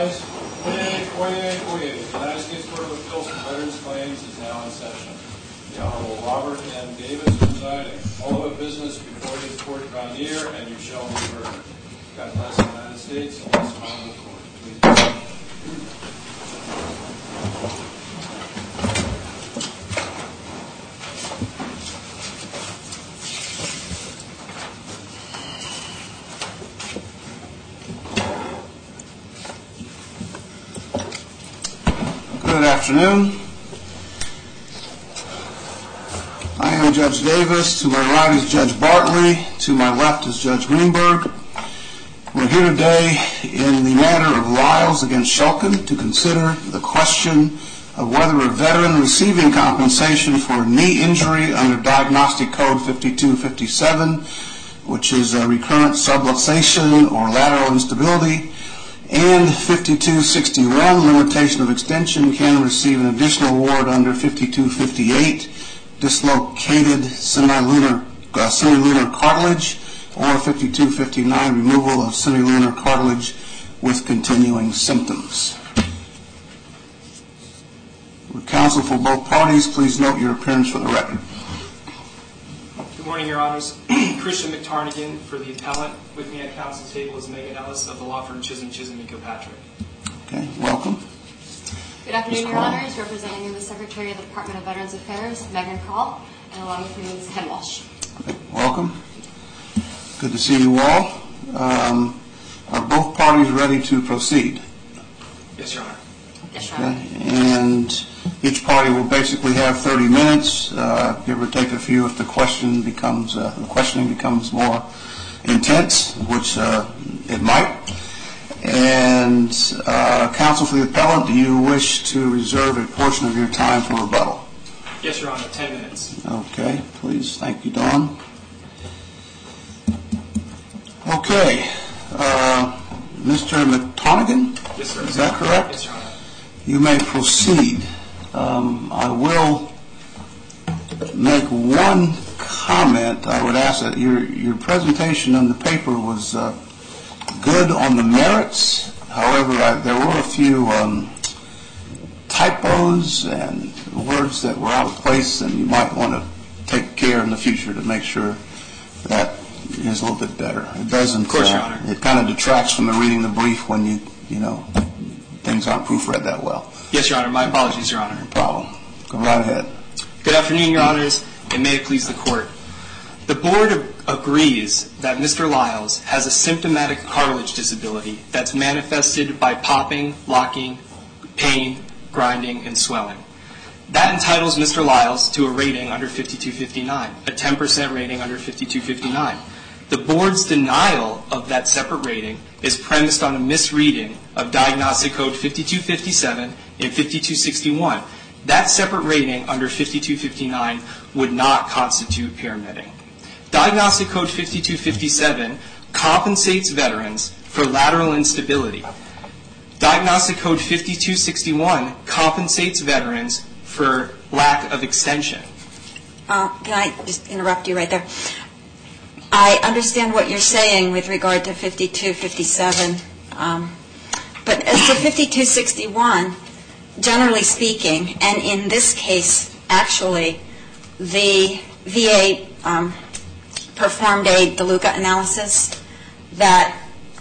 rise. Oyez, oyez, oyez. The United States Court of Appeals for Veterans Claims is now in session. The Honorable Robert M. Davis presiding. All of business before this court draw near, and you shall be heard. God bless the United States and bless the Honorable Court. Please. Good afternoon. I am Judge Davis. To my right is Judge Bartley. To my left is Judge Greenberg. We're here today in the matter of Lyles against Shulkin to consider the question of whether a veteran receiving compensation for a knee injury under Diagnostic Code 5257, which is a recurrent subluxation or lateral instability, and 5261, limitation of extension, can receive an additional award under 5258, dislocated semilunar cartilage, or 5259, removal of semilunar cartilage with continuing symptoms. Would counsel for both parties please note your appearance for the record. Good morning, Your Honors. Christian McTarnigan for the appellant. With me at counsel's table is Megan Ellis of the law firm Chisholm Kilpatrick. Okay, welcome. Good afternoon, Your Honors. Representing the Secretary of the Department of Veterans Affairs, Megan Call, and along with me is Ken Walsh. Okay, welcome. Good to see you all. Are both parties ready to proceed? Yes, Your Honor. Yes, Your Honor. Okay. And each party will basically have 30 minutes, give or take a few if the questioning becomes more intense, which it might. And counsel for the appellant, do you wish to reserve a portion of your time for rebuttal? Yes, Your Honor. 10 minutes. Okay, please. Thank you, Dawn. Okay. Mr. McTarnigan? Yes, sir. Is that correct? Yes, Your Honor. You may proceed. I will make one comment. I would ask that your presentation on the paper was good on the merits. However, there were a few typos and words that were out of place, and you might want to take care in the future to make sure that is a little bit better. It doesn't. Of course, Your Honor. It kind of detracts from the reading the brief when you know things aren't proofread that well. Yes, Your Honor. My apologies, Your Honor. No problem. Go right ahead. Good afternoon, Your Honors, and may it please the Court. The Board agrees that Mr. Lyles has a symptomatic cartilage disability that's manifested by popping, locking, pain, grinding, and swelling. That entitles Mr. Lyles to a rating under 5259, a 10% rating under 5259. The Board's denial of that separate rating is premised on a misreading of Diagnostic Code 5257 and 5261. That separate rating under 5259 would not constitute pyramiding. Diagnostic Code 5257 compensates veterans for lateral instability. Diagnostic Code 5261 compensates veterans for lack of extension. Can I just interrupt you right there? I understand what you're saying with regard to 5257, but as to 5261, generally speaking, and in this case, actually, the VA performed a DeLuca analysis that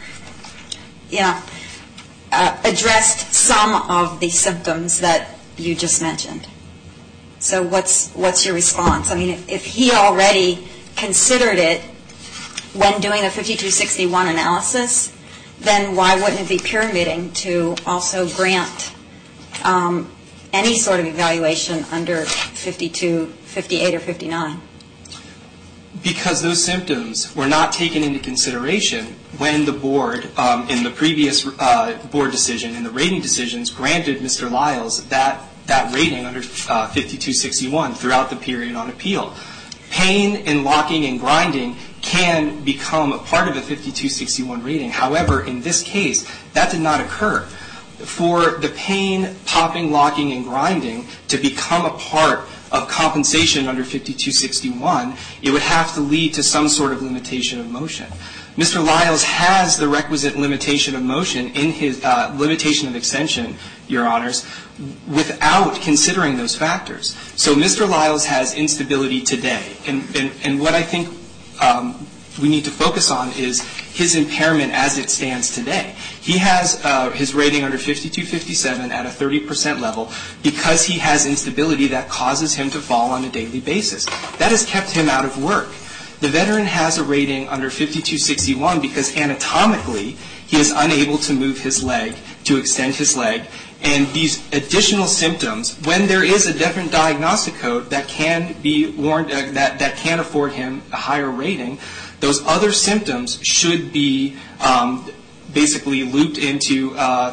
addressed some of the symptoms that you just mentioned. So what's your response? I mean, if he already considered it when doing the 5261 analysis, then why wouldn't it be pyramiding to also grant any sort of evaluation under 52, 58, or 59? Because those symptoms were not taken into consideration when the Board, in the previous Board decision, in the rating decisions, granted Mr. Lyles that rating under 5261 throughout the period on appeal. Pain and locking and grinding can become a part of a 5261 rating. However, in this case, that did not occur. For the pain, popping, locking, and grinding to become a part of compensation under 5261, it would have to lead to some sort of limitation of motion. Mr. Lyles has the requisite limitation of motion in his limitation of extension, Your Honors, without considering those factors. So Mr. Lyles has instability today. And what I think we need to focus on is his impairment as it stands today. He has his rating under 5257 at a 30% level because he has instability that causes him to fall on a daily basis. That has kept him out of work. The veteran has a rating under 5261 because anatomically he is unable to move his leg, to extend his leg, and these additional symptoms, when there is a different diagnostic code that can be warned, that can afford him a higher rating, those other symptoms should be basically looped into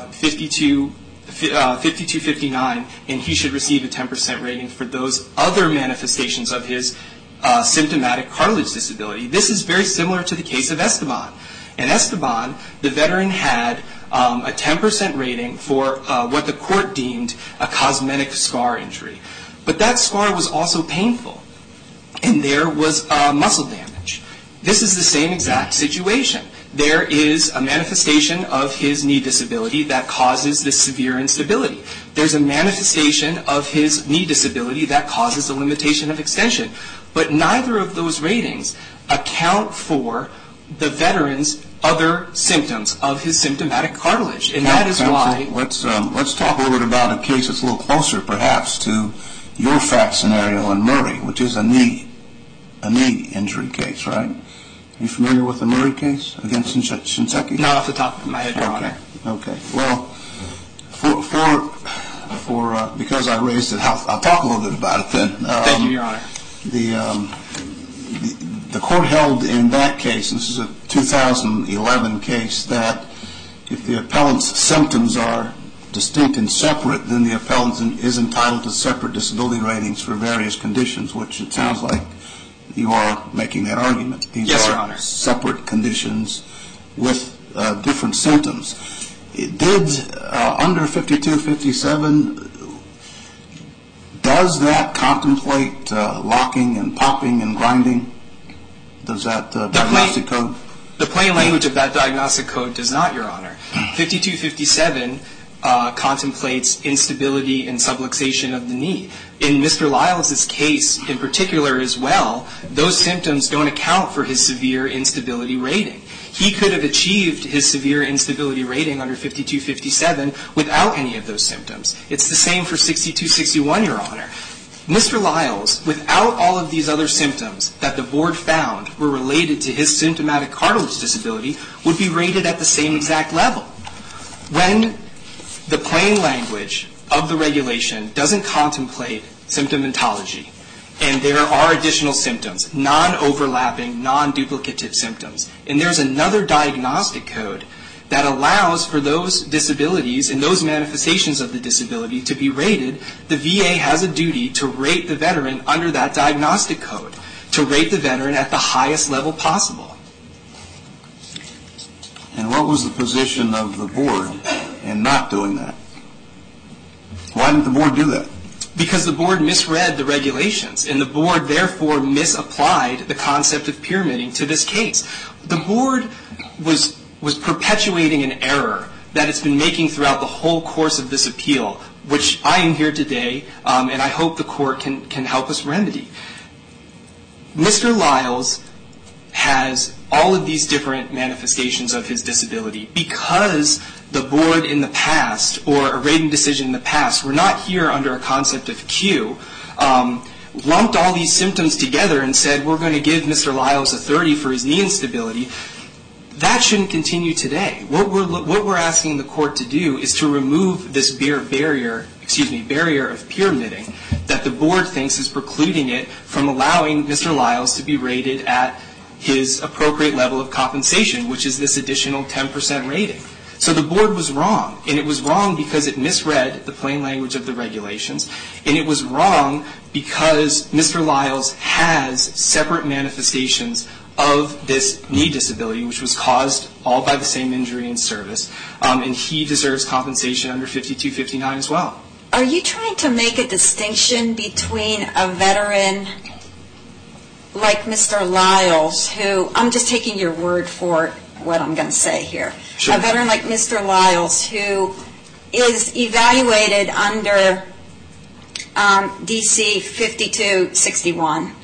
5259, and he should receive a 10% rating for those other manifestations of his symptomatic cartilage disability. This is very similar to the case of Esteban. In Esteban, the veteran had a 10% rating for what the court deemed a cosmetic scar injury. But that scar was also painful, and there was muscle damage. This is the same exact situation. There is a manifestation of his knee disability that causes this severe instability. There's a manifestation of his knee disability that causes a limitation of extension. But neither of those ratings account for the veteran's other symptoms of his symptomatic cartilage. And that is why... Let's talk a little bit about a case that's a little closer, perhaps, to your fact scenario in Murray, which is a knee injury case, right? Are you familiar with the Murray case against Shinseki? Not off the top of my head, Your Honor. Okay. Well, because I raised it, I'll talk a little bit about it then. Thank you, Your Honor. The court held in that case, and this is a 2011 case, that if the appellant's symptoms are distinct and separate, then the appellant is entitled to separate disability ratings for various conditions, which it sounds like you are making that argument. Yes, Your Honor. These are separate conditions with different symptoms. It did, under 5257, does that contemplate locking and popping and grinding? Does that diagnostic code? The plain language of that diagnostic code does not, Your Honor. 5257 contemplates instability and subluxation of the knee. In Mr. Lyles' case in particular as well, those symptoms don't account for his severe instability rating. He could have achieved his severe instability rating under 5257 without any of those symptoms. It's the same for 6261, Your Honor. Mr. Lyles, without all of these other symptoms that the board found were related to his symptomatic cartilage disability, would be rated at the same exact level. When the plain language of the regulation doesn't contemplate symptomatology, and there are additional symptoms, non-overlapping, non-duplicative symptoms, and there's another diagnostic code that allows for those disabilities and those manifestations of the disability to be rated, the VA has a duty to rate the veteran under that diagnostic code, to rate the veteran at the highest level possible. And what was the position of the board in not doing that? Why didn't the board do that? Because the board misread the regulations, and the board therefore misapplied the concept of pyramiding to this case. The board was perpetuating an error that it's been making throughout the whole course of this appeal, which I am here today, and I hope the court can help us remedy. Mr. Lyles has all of these different manifestations of his disability because the board in the past, or a rating decision in the past, were not here under a concept of Q, lumped all these symptoms together and said, we're going to give Mr. Lyles a 30 for his knee instability. That shouldn't continue today. What we're asking the court to do is to remove this barrier of pyramiding that the board thinks is precluding it from allowing Mr. Lyles to be rated at his appropriate level of compensation, which is this additional 10% rating. So the board was wrong, and it was wrong because it misread the plain language of the regulations, and it was wrong because Mr. Lyles has separate manifestations of this knee disability, which was caused all by the same injury in service, and he deserves compensation under 5259 as well. Are you trying to make a distinction between a veteran like Mr. Lyles, who, I'm just taking your word for it, what I'm going to say here. Sure. A veteran like Mr. Lyles, who is evaluated under DC 5261,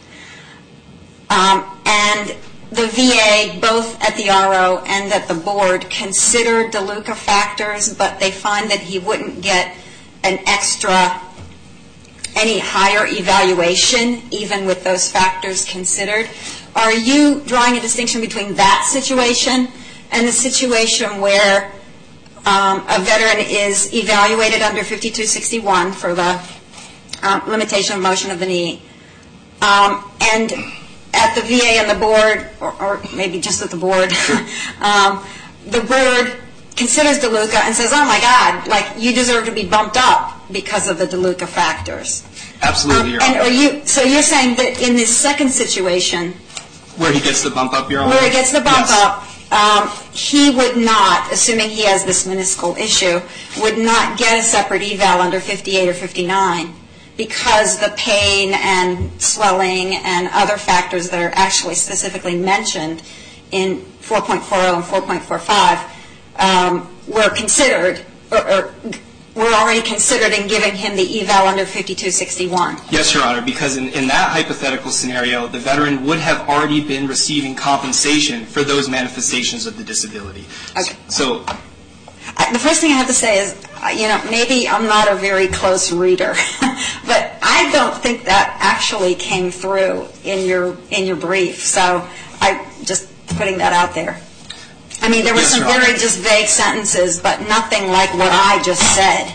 and the VA, both at the RO and at the board, considered DeLuca factors, but they find that he wouldn't get an extra, any higher evaluation, even with those factors considered. Are you drawing a distinction between that situation and the situation where a veteran is evaluated under 5261 for the limitation of motion of the knee, and at the VA and the board, or maybe just at the board, the board considers DeLuca and says, oh my God, like, you deserve to be bumped up because of the DeLuca factors? Absolutely, Your Honor. And so you're saying that in this second situation, Where he gets the bump up, Your Honor? where he gets the bump Yes. up, he would not, assuming he has this meniscal issue, would not get a separate eval under 58 or 59 because the pain and swelling and other factors that are actually specifically mentioned in 4.40 and 4.45 were considered, or were already considered in giving him the eval under 5261. Yes, Your Honor, because in that hypothetical scenario, the veteran would have already been receiving compensation for those manifestations of the disability. Okay. So, The first thing I have to say is, maybe I'm not a very close reader, but I don't think that actually came through in your brief. So I just putting that out there. I mean, there were Yes, some Your Honor. very just vague sentences, but nothing like what I just said.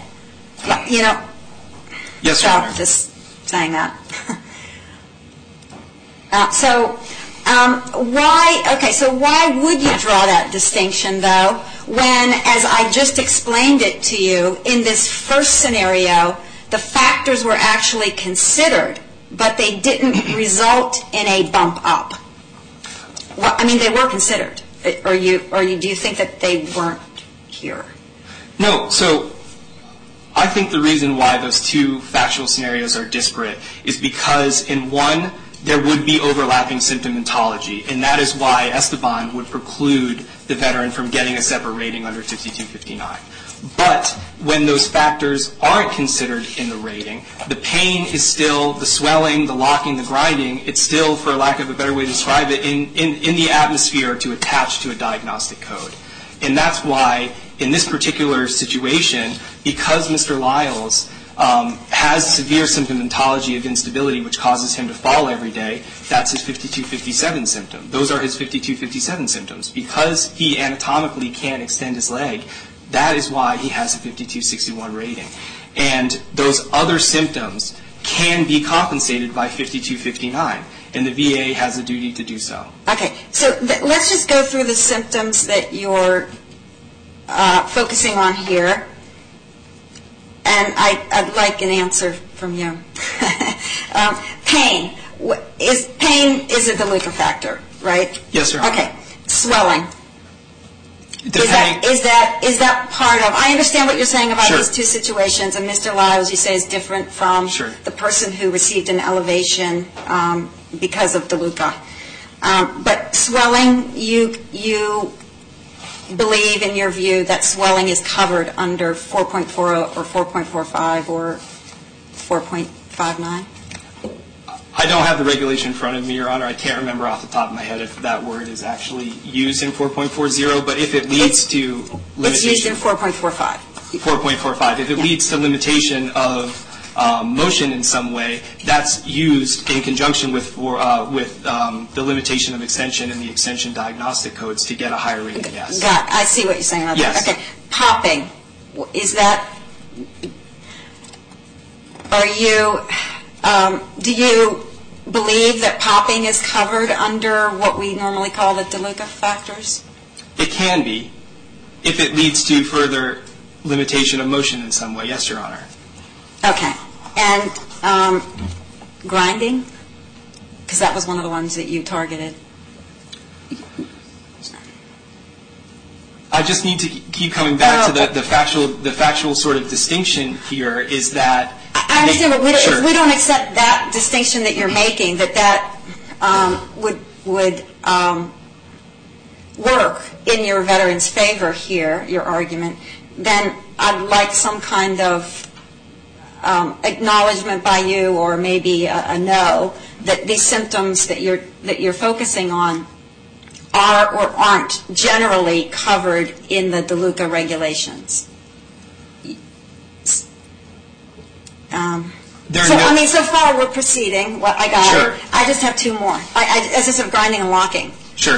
yes, So Your Honor. just saying that. Why would you draw that distinction, though, when, as I just explained it to you, in this first scenario, the factors were actually considered, but they didn't result in a bump up? Well, I mean, they were considered. Do you think that they weren't here? No, so I think the reason why those two factual scenarios are disparate is because in one, there would be overlapping symptomatology, and that is why Esteban would preclude the veteran from getting a separate rating under 5259. But when those factors aren't considered in the rating, the pain is still, the swelling, the locking, the grinding, it's still, for lack of a better way to describe it, in the atmosphere to attach to a diagnostic code. And that's why, in this particular situation, because Mr. Lyles has severe symptomatology of instability, which causes him to fall every day, that's his 5257 symptom. Those are his 5257 symptoms. Because he anatomically can't extend his leg, that is why he has a 5261 rating. And those other symptoms can be compensated by 5259, and the VA has a duty to do so. Okay, so let's just go through the symptoms that you're focusing on here. And I'd like an answer from you. Pain. Pain is a DeLuca factor, right? Yes, Your Honor. Okay. Swelling. Depending- Is that part of? I understand what you're saying about Sure. these two situations, and Mr. Lyles, you say, is different from Sure. the person who received an elevation because of DeLuca. But swelling, you believe, in your view, that swelling is covered under 4.40 or 4.45 or 4.59? I don't have the regulation in front of me, Your Honor. I can't remember off the top of my head if that word is actually used in 4.40, but if it leads to limitation... It's used in 4.45. 4.45. If it leads to limitation of motion in some way, that's used in conjunction with the limitation of extension and the extension diagnostic codes to get a higher rating, yes. I see what you're saying about Yes. that. Okay. Popping. Is that... do you believe that popping is covered under what we normally call the DeLuca factors? It can be, if it leads to further limitation of motion in some way, yes, Your Honor. Okay. And grinding? Because that was one of the ones that you targeted. I just need to keep coming back to the factual sort of distinction here is that... I understand, but Sure. if we don't accept that distinction that you're making, that would work in your veteran's favor here, your argument, then I'd like some kind of acknowledgement by you, or maybe a no, that these symptoms that you're focusing on are or aren't generally covered in the DeLuca regulations. So far we're proceeding. Well, I got Sure. it. I just have two more. As just of grinding and locking. Sure.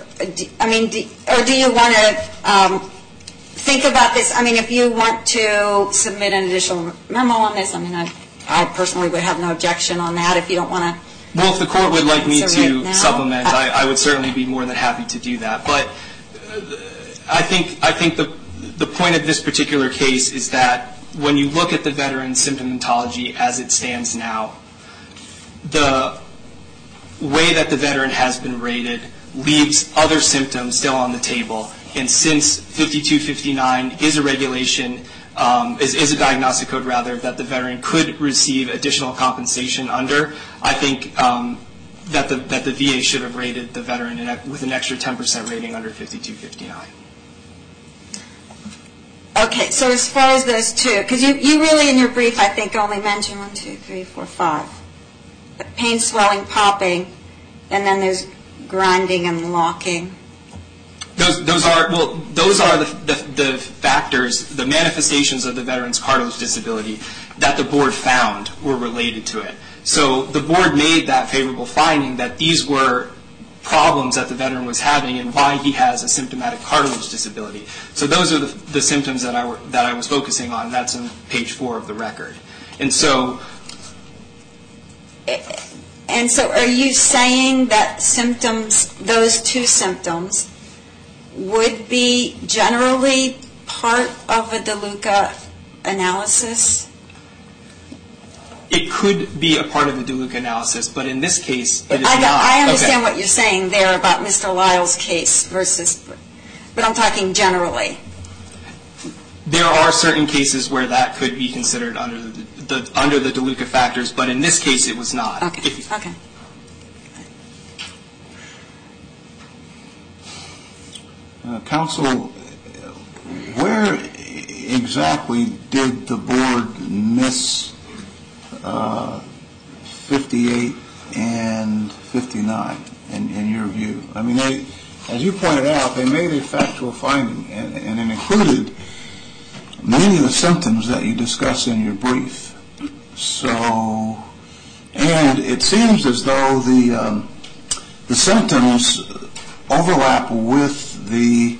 Do you want to think about this? I mean, if you want to submit an additional memo on this, I personally would have no objection on that. If you don't want to. Well, if the court would like me to now? supplement, I would certainly be more than happy to do that. But I think the point of this particular case is that when you look at the veteran's symptomatology as it stands now, the way that the veteran has been rated leaves other symptoms still on the table. And since 5259 is a regulation, is a diagnostic code rather, that the veteran could receive additional compensation under, I think that the VA should have rated the veteran with an extra 10% rating under 5259. Okay, so as far as those two, because you really in your brief, I think, only mentioned 1, 2, 3, 4, 5. Pain, swelling, popping, and then there's grinding and locking. Those are the factors, the manifestations of the veteran's cartilage disability that the board found were related to it. So the board made that favorable finding that these were problems that the veteran was having and why he has a symptomatic cartilage disability. So those are the symptoms that I was focusing on. That's on page 4 of the record. And so are you saying that symptoms, those two symptoms, would be generally part of a DeLuca analysis? it could be a part of the DeLuca analysis, but in this case, it is not. I understand what you're saying there about Mr. Lyle's case versus, but I'm talking generally. There are certain cases where that could be considered under the DeLuca factors, but in this case, it was not. Okay. Okay. Counsel, where exactly did the board miss 58 and 59 in your view? I mean, as you pointed out, they made a factual finding, and it included many of the symptoms that you discuss in your brief. So, and it seems as though the symptoms overlap with the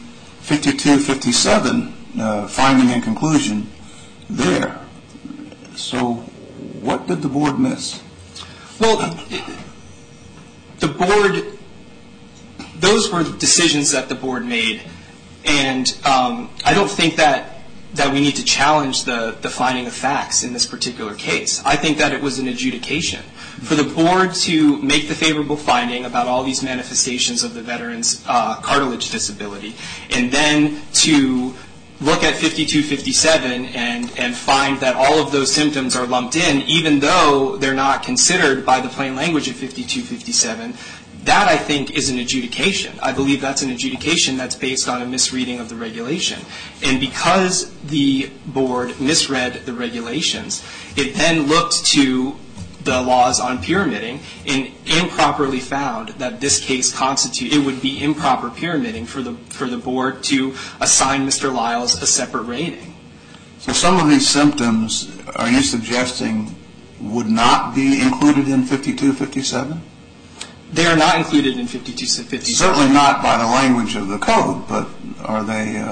52-57 finding and conclusion there. So what did the board miss? Well, the board, those were decisions that the board made, and I don't think that we need to challenge the finding of facts in this particular case. I think that it was an adjudication. For the board to make the favorable finding about all these manifestations of the veteran's cartilage disability, and then to look at 52-57 and find that all of those symptoms are lumped in, even though they're not considered by the plain language of 52-57, that, I think, is an adjudication. I believe that's an adjudication that's based on a misreading of the regulation. And because the board misread the regulations, it then looked to the laws on pyramiding and improperly found that this case it would be improper pyramiding for the board to assign Mr. Lyles a separate rating. So some of these symptoms, are you suggesting, would not be included in 52-57? They are not included in 52-57. Certainly not by the language of the code, but are they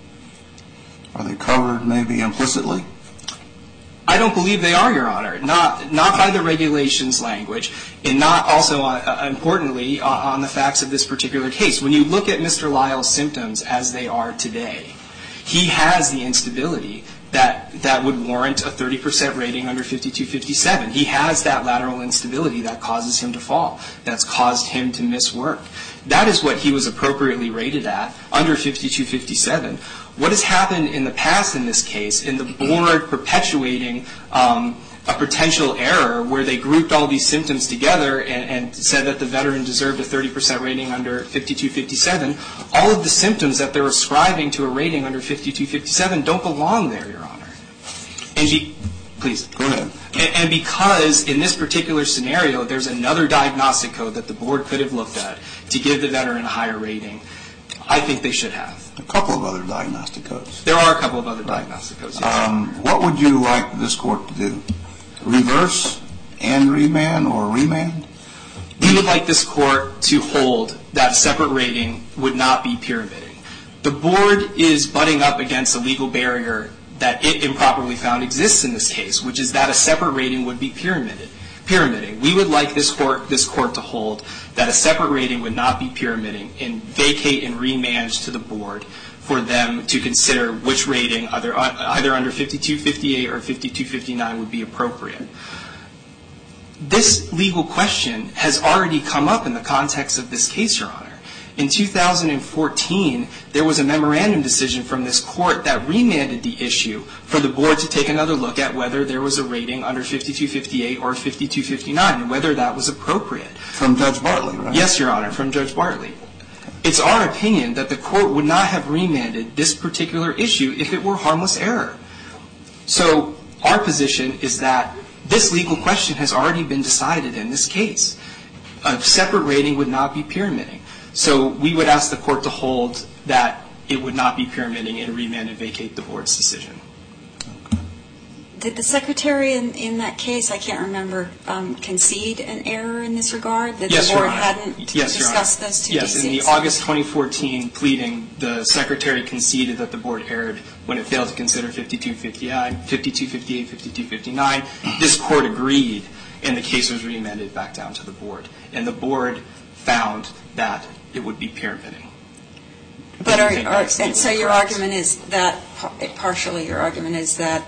covered maybe implicitly? I don't believe they are, Your Honor. Not by the regulations language, and not also, importantly, on the facts of this particular case. When you look at Mr. Lyle's symptoms as they are today, he has the instability that would warrant a 30% rating under 52-57. He has that lateral instability that causes him to fall, that's caused him to miss work. That is what he was appropriately rated at under 52-57. What has happened in the past in this case, in the board perpetuating a potential error where they grouped all these symptoms together and said that the veteran deserved a 30% rating under 5257, all of the symptoms that they're ascribing to a rating under 5257 don't belong there, Your Honor. Please. Go ahead. And because in this particular scenario, there's another diagnostic code that the board could have looked at to give the veteran a higher rating, I think they should have. A couple of other diagnostic codes. There are a couple of other diagnostic codes, yes. What would you like this court to do? Reverse and remand, or remand? We would like this court to hold that a separate rating would not be pyramiding. The board is butting up against a legal barrier that it improperly found exists in this case, which is that a separate rating would be pyramiding. We would like this court to hold that a separate rating would not be pyramiding and vacate and remand to the board for them to consider which rating, either under 5258 or 5259, would be appropriate. This legal question has already come up in the context of this case, Your Honor. In 2014, there was a memorandum decision from this court that remanded the issue for the board to take another look at whether there was a rating under 5258 or 5259 and whether that was appropriate. From Judge Bartley, right? Yes, Your Honor, from Judge Bartley. It's our opinion that the court would not have remanded this particular issue if it were harmless error. So our position is that this legal question has already been decided in this case. A separate rating would not be pyramiding. So we would ask the court to hold that it would not be pyramiding and remand and vacate the board's decision. Did the Secretary in that case, I can't remember, concede an error in this regard? That Yes, the Your board Honor. hadn't Yes, Your discussed Honor. those two Yes, DCs? in the August 2014 pleading, the Secretary conceded that the board erred when it failed to consider 5258, 5259. This court agreed, and the case was remanded back down to the board. And the board found that it would be pyramiding. But and so your argument is that, partially your argument is that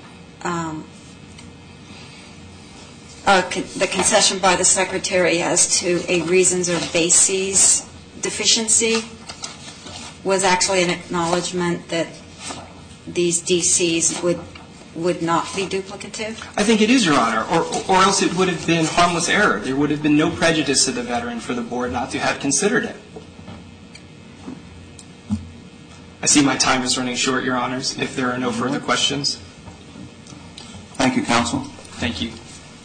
the concession by the Secretary as to a reasons or bases deficiency was actually an acknowledgement that these DCs would not be duplicative? I think it is, Your Honor, or else it would have been harmless error. There would have been no prejudice to the veteran for the board not to have considered it. I see my time is running short, Your Honors. If there are no further questions. Thank you, counsel. Thank you.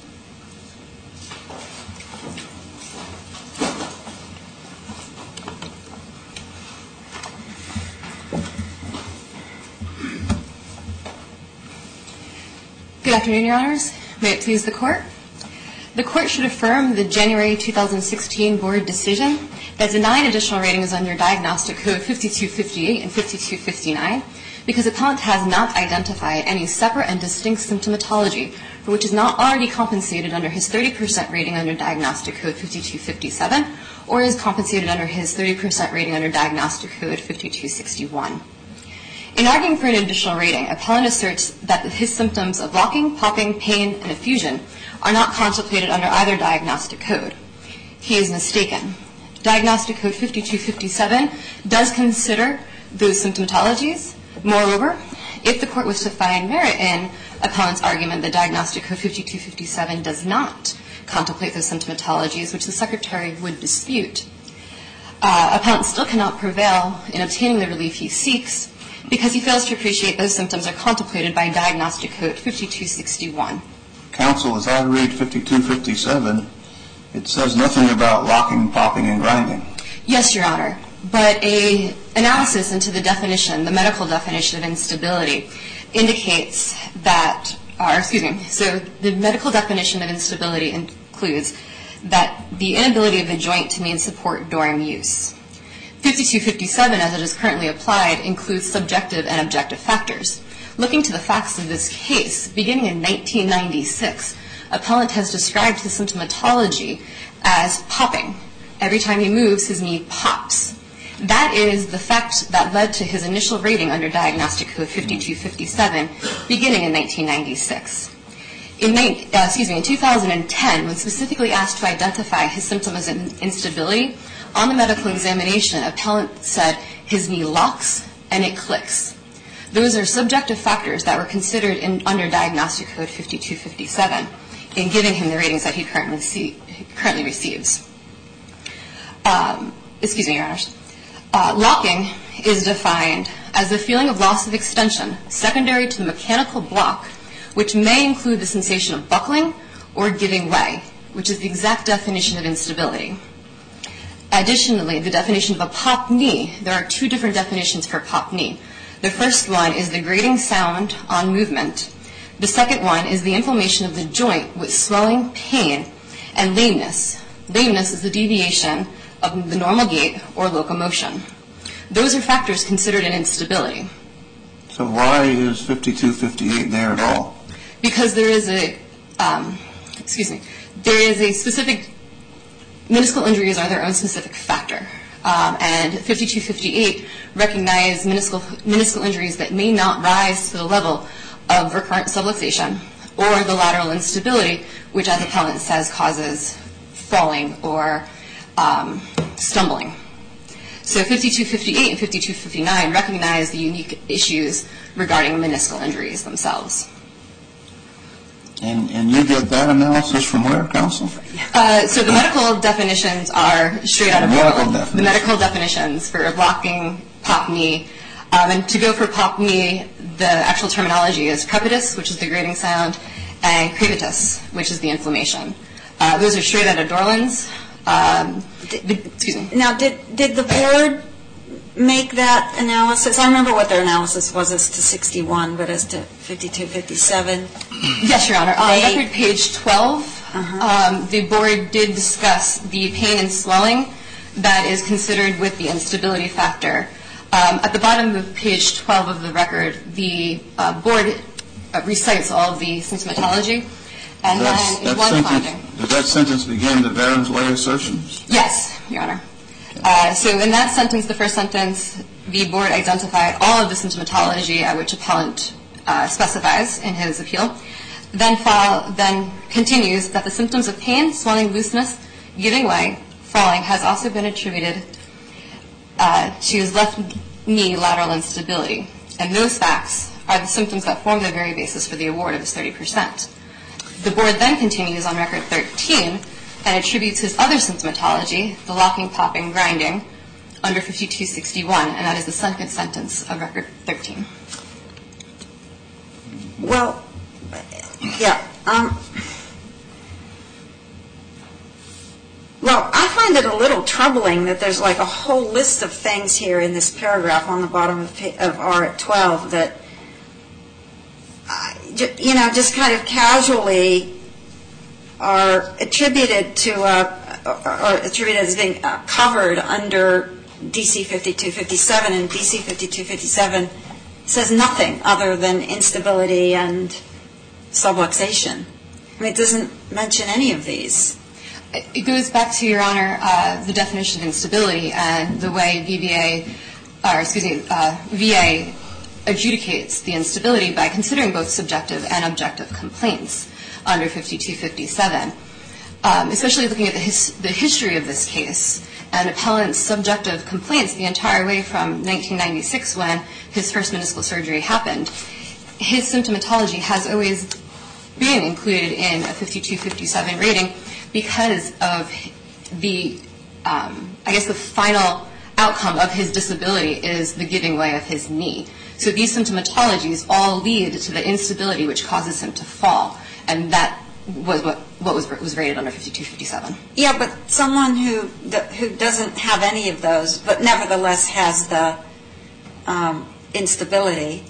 Good afternoon, Your Honors. May it please the Court. The Court should affirm the January 2016 board decision that denied additional ratings under Diagnostic Code 5258 and 5259 because appellant has not identified any separate and distinct symptomatology for which is not already compensated under his 30% rating under Diagnostic Code 5257 or is compensated under his 30% rating under Diagnostic Code 5261. In arguing for an additional rating, appellant asserts that his symptoms of locking, popping, pain, and effusion are not contemplated under either diagnostic code. He is mistaken. Diagnostic Code 5257 does consider those symptomatologies. Moreover, if the Court was to find merit in appellant's argument that Diagnostic Code 5257 does not contemplate those symptomatologies, which the Secretary would dispute, appellant still cannot prevail in obtaining the relief he seeks because he fails to appreciate those symptoms are contemplated by Diagnostic Code 5261. Counsel, as I read 5257, it says nothing about locking, popping, and grinding. Yes, Your Honor. But an analysis into the definition, the medical definition of instability, indicates that, so the medical definition of instability includes that the inability of the joint to maintain support during use. 5257, as it is currently applied, includes subjective and objective factors. Looking to the facts of this case, beginning in 1996, appellant has described the symptomatology as popping. Every time he moves, his knee pops. That is the fact that led to his initial rating under Diagnostic Code 5257, beginning in 1996. In 2010, when specifically asked to identify his symptoms of instability, on the medical examination, appellant said his knee locks and it clicks. Those are subjective factors that were considered under Diagnostic Code 5257 in giving him the ratings that he currently receives. Excuse me, Your Honors. Locking is defined as the feeling of loss of extension secondary to the mechanical block, which may include the sensation of buckling or giving way, which is the exact definition of instability. Additionally, the definition of a pop knee, there are two different definitions for pop knee. The first one is the grating sound on movement. The second one is the inflammation of the joint with swelling, pain, and lameness. Lameness is the deviation of the normal gait or locomotion. Those are factors considered an instability. So why is 5258 there at all? Because there is a specific, meniscal injuries are their own specific factor. And 5258 recognize meniscal injuries that may not rise to the level of recurrent subluxation or the lateral instability, which, as appellant says, causes falling or stumbling. So 5258 and 5259 recognize the unique issues regarding meniscal injuries themselves. And you get that analysis from where, counsel? So the medical definitions are straight out of the medical definitions for blocking pop knee. And to go for pop knee, the actual terminology is crepitus, which is the grating sound, and crepitus, which is the inflammation. Those are straight out of Dorland's. Excuse me. Now, did the board make that analysis? I remember what their analysis was as to 61, but as to 5257? Yes, Your Honor. On record page 12, the board did discuss the pain and swelling that is considered with the instability factor. At the bottom of page 12 of the record, the board recites all of the symptomatology. And then in one finding. Does that sentence begin the Barron's lay assertions? Yes, Your Honor. So in that sentence, the first sentence, the board identified all of the symptomatology at which appellant specifies in his appeal. Then continues that the symptoms of pain, swelling, looseness, giving way, falling has also been attributed to his left knee lateral instability. And those facts are the symptoms that form the very basis for the award of his 30%. The board then continues on record 13 and attributes his other symptomatology, the locking, popping, grinding, under 5261, and that is the second sentence of record 13. Well, yeah. Well, I find it a little troubling that there's like a whole list of things here in this paragraph on the bottom of R at 12 that, just kind of casually are attributed as being covered under DC 5257, and DC 5257 says nothing other than instability and subluxation. I mean, it doesn't mention any of these. It goes back to, Your Honor, the definition of instability and the way VA adjudicates the instability by considering both subjective and objective complaints under 5257. Especially looking at the history of this case and appellant's subjective complaints the entire way from 1996 when his first meniscal surgery happened. His symptomatology has always been included in a 5257 rating because of the final outcome of his disability is the giving way of his knee. So these symptomatologies all lead to the instability which causes him to fall, and that was what was rated under 5257. Yeah, but someone who doesn't have any of those, but nevertheless has the instability,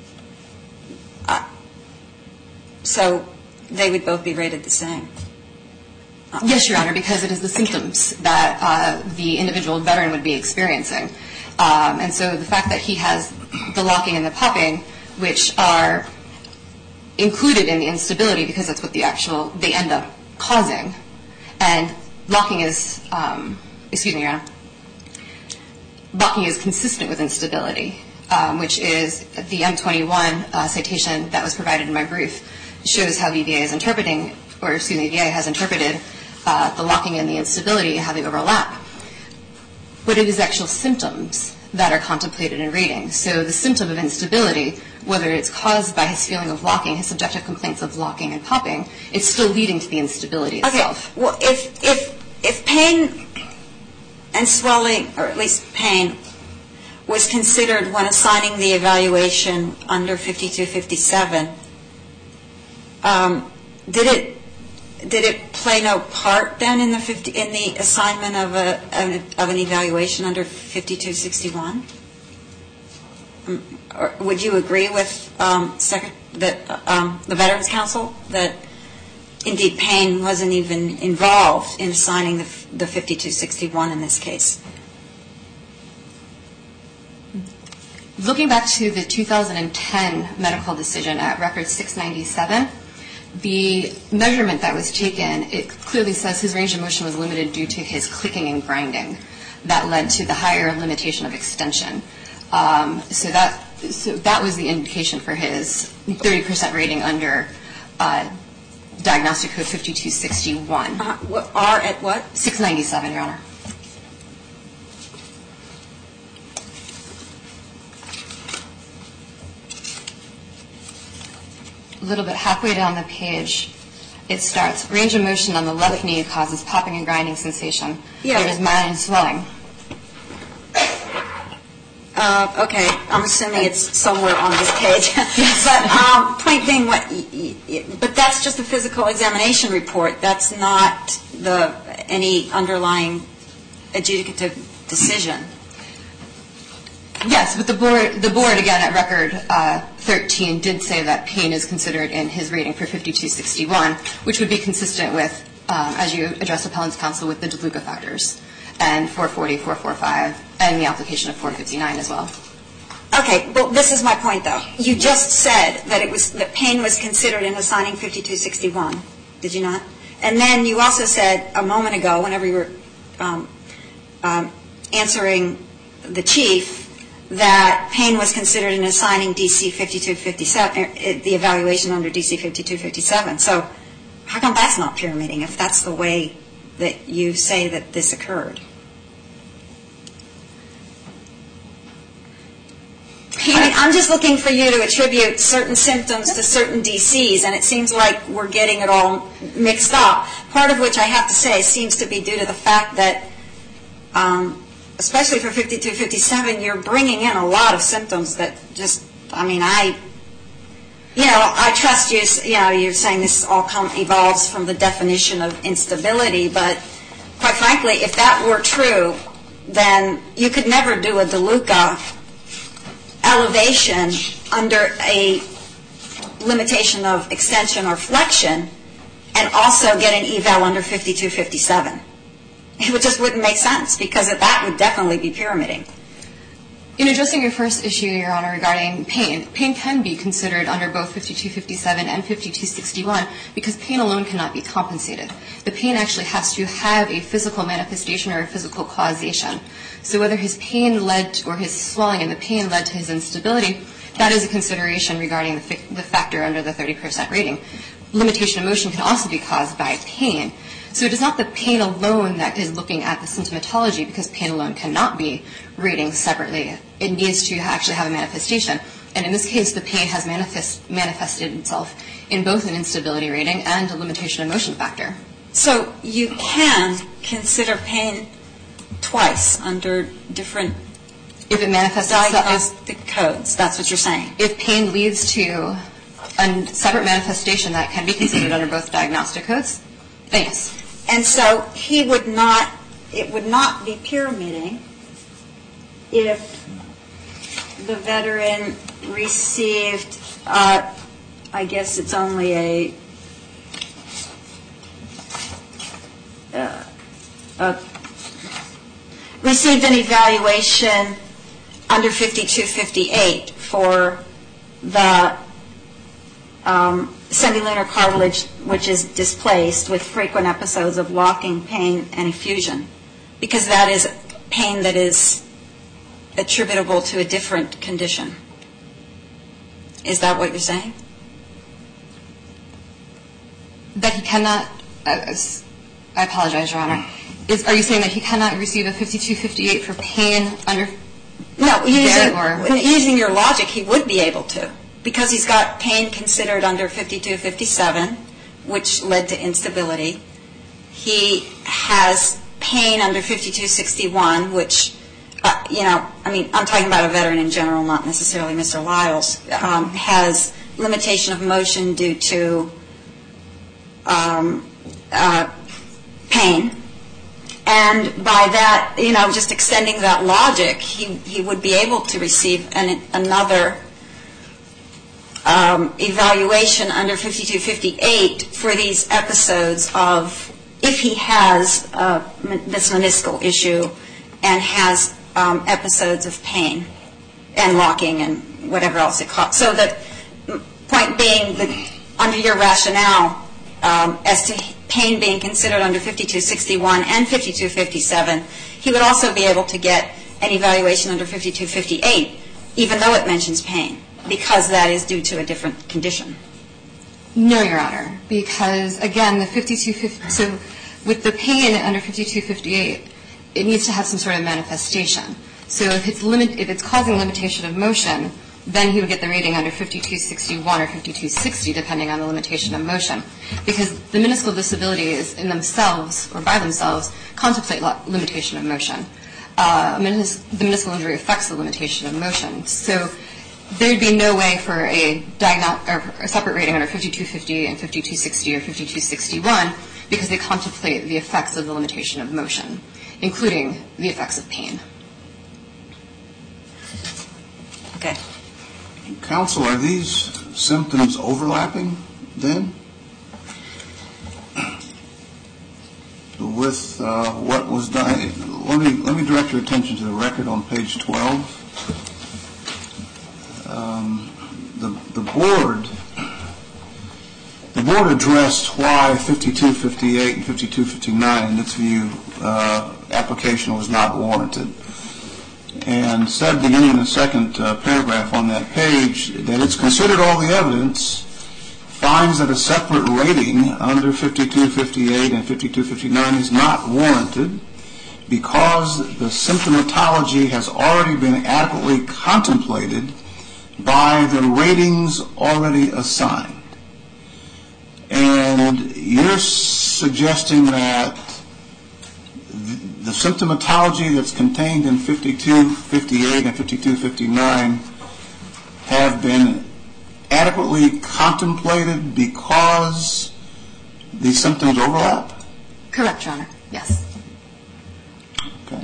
so they would both be rated the same. Yes, Your Honor, because it is the symptoms that the individual veteran would be experiencing. And so the fact that he has the locking and the popping, which are included in the instability because that's what they end up causing. And locking is, Your Honor, locking is consistent with instability, which is the M21 citation that was provided in my brief shows how VA has interpreted the locking and the instability, how they overlap. But it is actual symptoms that are contemplated in rating. So the symptom of instability, whether it's caused by his feeling of locking, his subjective complaints of locking and popping, it's still leading to the instability itself. Okay. Well, if pain and swelling, or at least pain, was considered when assigning the evaluation under 5257, did it play no part then in the assignment of an evaluation under 5261? Or would you agree with the Veterans Council that indeed pain wasn't even involved in assigning the 5261 in this case? Looking back to the 2010 medical decision at record 697, the measurement that was taken, it clearly says his range of motion was limited due to his clicking and grinding. That led to the higher limitation of extension. So that was the indication for his 30% rating under Diagnostic Code 5261. At what? 697, Your Honor. A little bit halfway down the page, it starts, range of motion on the left knee causes popping and grinding sensation. Yeah. There is mild swelling. Okay, I'm assuming it's somewhere on this page. But point being, but that's just a physical examination report. That's not any underlying adjudicative decision. Yes, but the board again at record 13 did say that pain is considered in his rating for 5261, which would be consistent with, as you address appellant's counsel, with the DeLuca factors and 440, 445, and the application of 459 as well. Okay, well, this is my point, though. You just said that pain was considered in assigning 5261, did you not? And then you also said a moment ago, whenever you were answering the chief, that pain was considered in assigning DC 5257, the evaluation under DC 5257. So how come that's not pyramiding if that's the way that you say that this occurred? I'm just looking for you to attribute certain symptoms to certain DCs, and it seems like we're getting it all mixed up. Part of which I have to say seems to be due to the fact that, especially for 5257, you're bringing in a lot of symptoms that just, I trust you, you're saying this all evolves from the definition of instability, but quite frankly, if that were true, then you could never do a DeLuca elevation under a limitation of extension or flexion and also get an eval under 5257. It just wouldn't make sense because that would definitely be pyramiding. In addressing your first issue, Your Honor, regarding pain can be considered under both 5257 and 5261 because pain alone cannot be compensated. The pain actually has to have a physical manifestation or a physical causation. So whether his pain led or his swelling and the pain led to his instability, that is a consideration regarding the factor under the 30% rating. Limitation of motion can also be caused by pain. So it is not the pain alone that is looking at the symptomatology because pain alone cannot be rating separately. It needs to actually have a manifestation. And in this case, the pain has manifested itself in both an instability rating and a limitation of motion factor. So you can consider pain twice under different if it manifests diagnostic codes. That's what you're saying. If pain leads to a separate manifestation that can be considered under both diagnostic codes, then yes. And so it would not be pyramiding if the veteran received, I guess it's only received an evaluation under 5258 for the semilunar cartilage, which is displaced with frequent episodes of locking, pain, and effusion, because that is pain that is attributable to a different condition. Is that what you're saying? That he cannot, I apologize, Your Honor. Are you saying that he cannot receive a 5258 for pain under No, using your logic, he would be able to, because he's got pain considered under 5257, which led to instability. He has pain under 5261, which, I'm talking about a veteran in general, not necessarily Mr. Lyles, has limitation of motion due to pain. And by that, just extending that logic, he would be able to receive another evaluation under 5258 for these episodes of, if he has this meniscal issue and has episodes of pain and locking and whatever else it caused. So the point being that under your rationale as to pain being considered under 5261 and 5257, he would also be able to get an evaluation under 5258, even though it mentions pain, because that is due to a different condition. No, Your Honor, because, again, the 5250, so with the pain under 5258, it needs to have some sort of manifestation. So if it's causing limitation of motion, then he would get the rating under 5261 or 5260, depending on the limitation of motion, because the meniscal disabilities in themselves or by themselves contemplate limitation of motion. The meniscal injury affects the limitation of motion. So there'd be no way for a separate rating under 5250 and 5260 or 5261 because they contemplate the effects of the limitation of motion, including the effects of pain. Okay. Counsel, are these symptoms overlapping then with what was done? Let me direct your attention to the record on page 12. The board addressed why 5258 and 5259, in its view, application was not warranted, and said, beginning in the second paragraph on that page, that it's considered all the evidence, finds that a separate rating under 5258 and 5259 is not warranted because the symptomatology has already been adequately contemplated by the ratings already assigned. And you're suggesting that the symptomatology that's contained in 5258 and 5259 have been adequately contemplated because these symptoms overlap? Correct, Your Honor. Yes. Okay.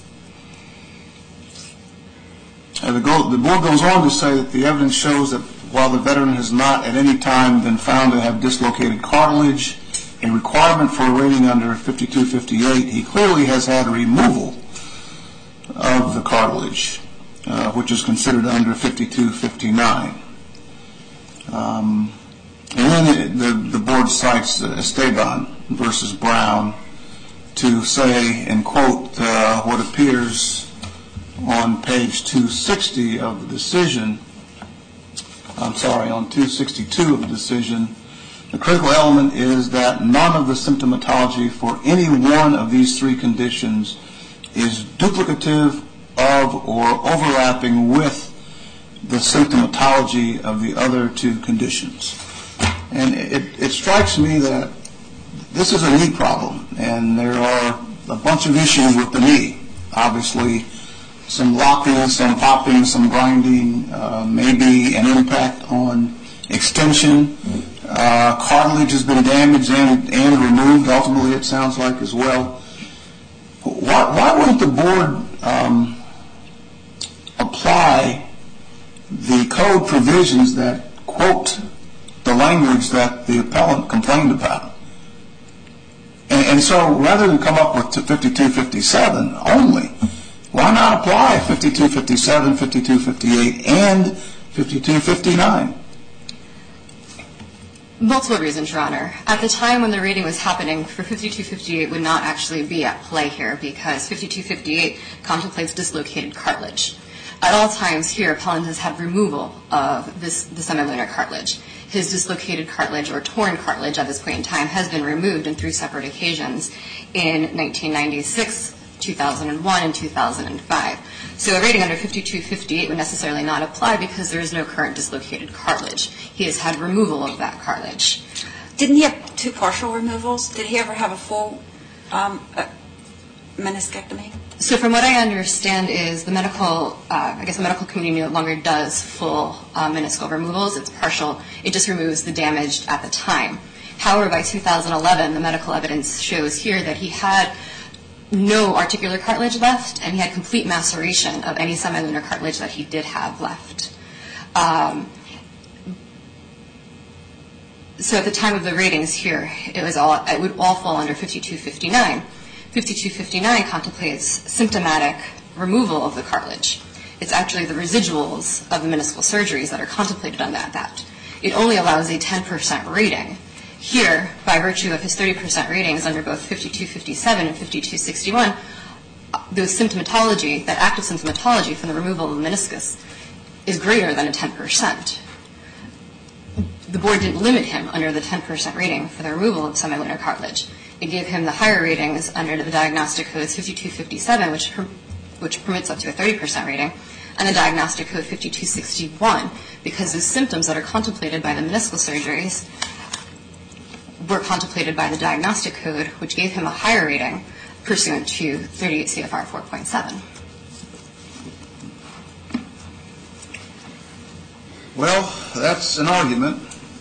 The board goes on to say that the evidence shows that while the veteran has not at any time been found to have dislocated cartilage, a requirement for a rating under 5258, he clearly has had removal of the cartilage, which is considered under 5259. And then the board cites Esteban versus Brown to say, and quote, what appears on page 260 of the decision, on 262 of the decision, the critical element is that none of the symptomatology for any one of these three conditions is duplicative of or overlapping with the symptomatology of the other two conditions. And it strikes me that this is a knee problem, and there are a bunch of issues with the knee. Obviously, some locking, some popping, some grinding, maybe an impact on extension. Cartilage has been damaged and removed, ultimately, it sounds like, as well. Why wouldn't the board apply the code provisions that quote the language that the appellant complained about? And so rather than come up with 5257 only, why not apply 5257, 5258, and 5259? Multiple reasons, Your Honor. At the time when the rating was happening, for 5258 would not actually be at play here because 5258 contemplates dislocated cartilage. At all times here, appellant has had removal of the semilunar cartilage. His dislocated cartilage or torn cartilage at this point in time has been removed on 3 separate occasions in 1996, 2001, and 2005. So a rating under 5258 would necessarily not apply because there is no current dislocated cartilage. He has had removal of that cartilage. Didn't he have 2 partial removals? Did he ever have a full meniscectomy? So from what I understand is the medical community no longer does full meniscal removals. It's partial. It just removes the damage at the time. However, by 2011, the medical evidence shows here that he had no articular cartilage left, and he had complete maceration of any semilunar cartilage that he did have left. So at the time of the ratings here, it would all fall under 5259. 5259 contemplates symptomatic removal of the cartilage. It's actually the residuals of the meniscal surgeries that are contemplated on that. It only allows a 10% rating. Here, by virtue of his 30% ratings under both 5257 and 5261, those symptomatology, that active symptomatology from the removal of the meniscus, is greater than a 10%. The board didn't limit him under the 10% rating for the removal of semilunar cartilage. It gave him the higher ratings under the diagnostic codes 5257, which permits up to a 30% rating, and the diagnostic code 5261, because the symptoms that are contemplated by the meniscal surgeries were contemplated by the diagnostic code, which gave him a higher rating pursuant to 38 CFR 4.7. Well, that's an argument.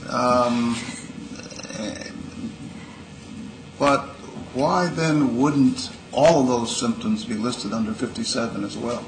But why then wouldn't all of those symptoms be listed under 57 as well?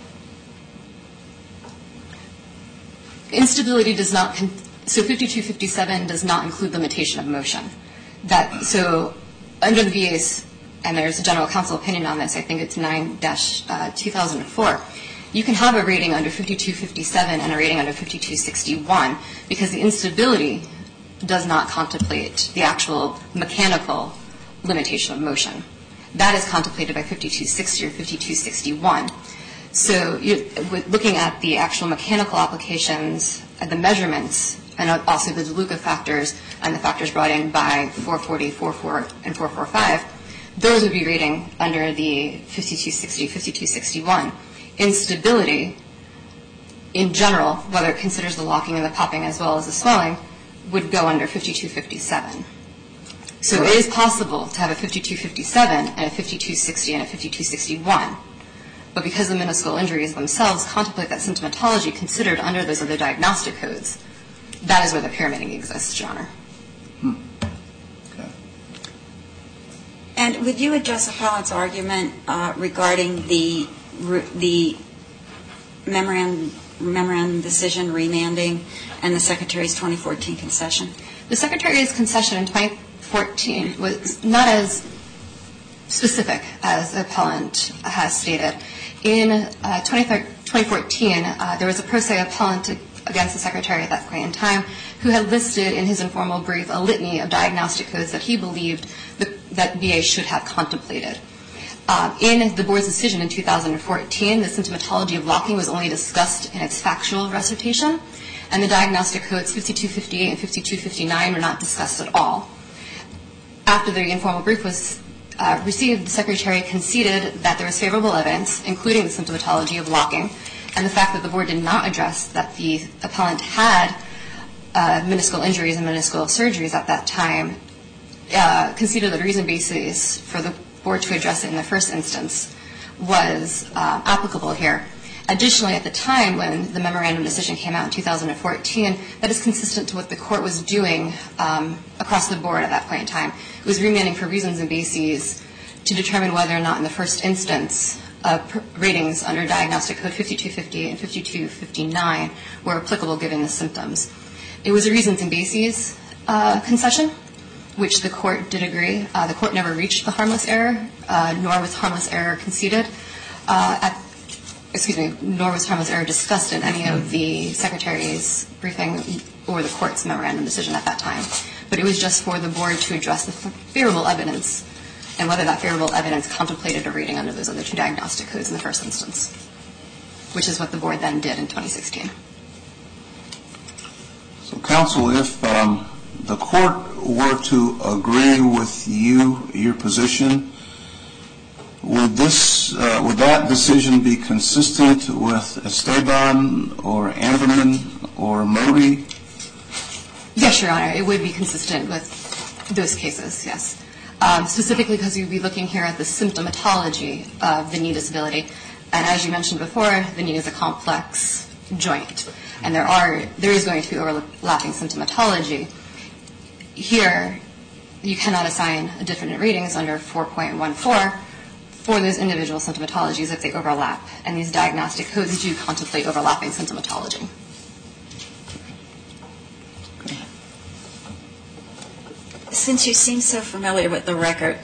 Instability does not, so 5257 does not include limitation of motion. So under the VA's, and there's a general counsel opinion on this, I think it's 9-2004, you can have a rating under 5257 and a rating under 5261 because the instability does not contemplate the actual mechanical limitation of motion. That is contemplated by 5260 or 5261. So looking at the actual mechanical applications, the measurements, and also the DeLuca factors and the factors brought in by 440, 44, and 445, those would be rating under the 5260, 5261. Instability, in general, whether it considers the locking and the popping as well as the swelling, would go under 5257. So it is possible to have a 5257 and a 5260 and a 5261. But because the meniscal injuries themselves contemplate that symptomatology considered under those other diagnostic codes, that is where the pyramiding exists, Your Honor. Okay. And would you address Appellant's argument regarding the memorandum decision remanding and the Secretary's 2014 concession? The Secretary's concession in 2014 was not as specific as the appellant has stated. In 2014, there was a pro se appellant against the Secretary at that point in time who had listed in his informal brief a litany of diagnostic codes that he believed that VA should have contemplated. In the Board's decision in 2014, the symptomatology of locking was only discussed in its factual recitation, and the diagnostic codes 5258 and 5259 were not discussed at all. After the informal brief was received, the Secretary conceded that there was favorable evidence, including the symptomatology of locking, and the fact that the Board did not address that the appellant had meniscal injuries and meniscal surgeries at that time, conceded that the reason basis for the Board to address it in the first instance was applicable here. Additionally, at the time when the memorandum decision came out in 2014, that is consistent to what the Court was doing across the board at that point in time. It was remanding for reasons and bases to determine whether or not in the first instance ratings under diagnostic code 5258 and 5259 were applicable given the symptoms. It was a reasons and bases concession, which the Court did agree. The Court never reached the harmless error, nor was harmless error conceded. Nor was harmless error discussed in any of the Secretary's briefing or the Court's memorandum decision at that time. But it was just for the Board to address the favorable evidence and whether that favorable evidence contemplated a rating under those other two diagnostic codes in the first instance, which is what the Board then did in 2016. So, counsel, if the Court were to agree with your position, would this would that decision be consistent with Esteban or Anderman or Modi? Yes, Your Honor, it would be consistent with those cases, yes. Specifically because you'd be looking here at the symptomatology of the knee disability. And as you mentioned before, the knee is a complex joint, and there is going to be overlapping symptomatology. Here, you cannot assign different ratings under 4.14 for those individual symptomatologies if they overlap, and these diagnostic codes do contemplate overlapping symptomatology. Since you seem so familiar with the record,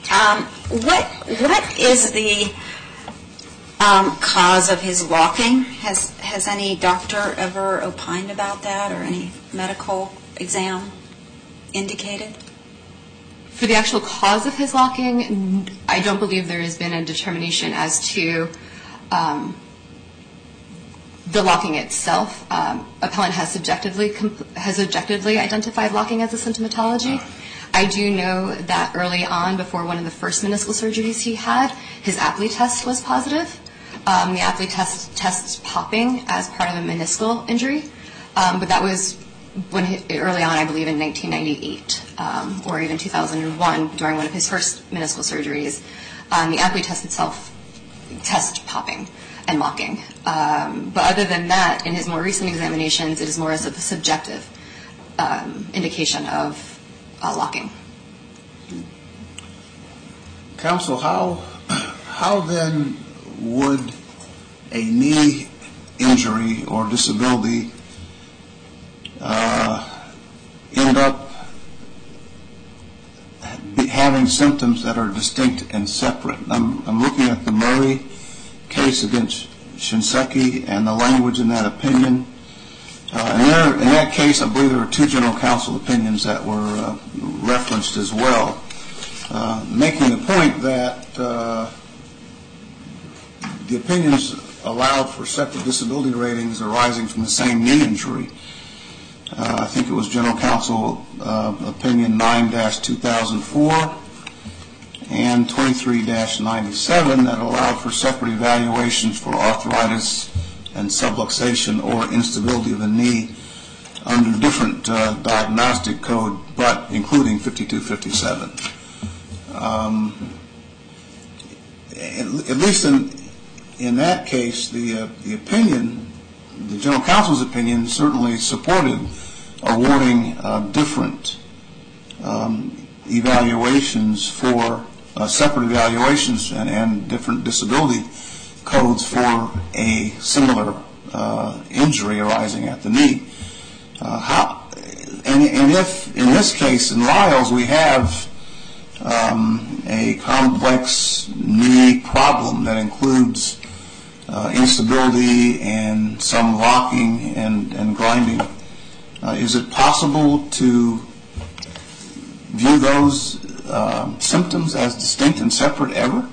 what is the cause of his walking? Has any doctor ever opined about that, or any medical exam indicated? For the actual cause of his locking, I don't believe there has been a determination as to the locking itself. Appellant has objectively identified locking as a symptomatology. I do know that early on, before one of the first meniscal surgeries he had, his Apley test was positive. The Apley test tests popping as part of a meniscal injury, but that was early on, I believe, in 1998 or even 2001 during one of his first meniscal surgeries. The Apley test itself tests popping and locking. But other than that, in his more recent examinations, it is more as a subjective indication of locking. Counsel, how then would a knee injury or disability end up having symptoms that are distinct and separate? I'm looking at the Murray case against Shinseki and the language in that opinion. In that case, I believe there were two general counsel opinions that were referenced as well, making the point that the opinions allowed for separate disability ratings arising from the same knee injury. I think it was General Counsel Opinion 9-2004 and 23-97 that allowed for separate evaluations for arthritis and subluxation or instability of the knee under different diagnostic code, but including 5257. At least in that case, the opinion, the General Counsel's opinion, certainly supported awarding different evaluations for separate evaluations and different disability codes for a similar injury arising at the knee. And if, in this case, in Lyles, we have a complex knee problem that includes instability and some locking and grinding, is it possible to view those symptoms as distinct and separate ever?